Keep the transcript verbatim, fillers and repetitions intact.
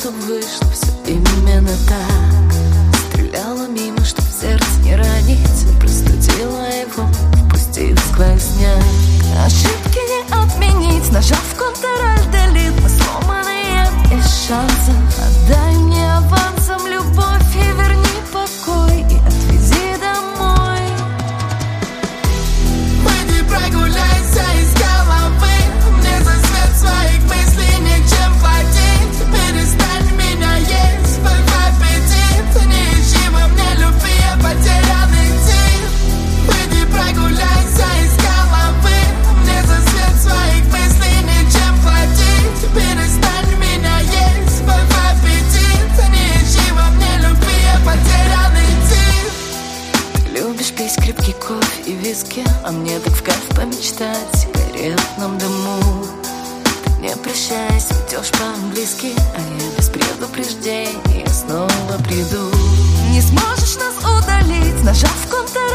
чтоб вышло все именно так. Стреляла мимо, чтоб сердце не ранить, простудила его, впустив сквозняк. Ошибки не отменить, нажав Ctrl Delete, мы сломанные без шанса. Отдай мне авансом любовь и верни покой, и отвези домой. Выйди, прогуляйся из головы, мне за свет своих мыслей нечем платить. Перестань меня есть, свой аппетит, не ищи во мне любви, я потерянный тип. Выйди, прогуляйся из головы, мне за свет своих мыслей нечем платить. Перестань меня есть, свой аппетит, не ищи во мне любви, я потерянный тип. Ты любишь пить крепкий кофе и виски, а мне так в кайф помечтать в сигаретном дыму. Ты не прощаясь, идешь по-английски, а я без предупреждения снова приду. Не сможешь нас удалить, нажав Ctrl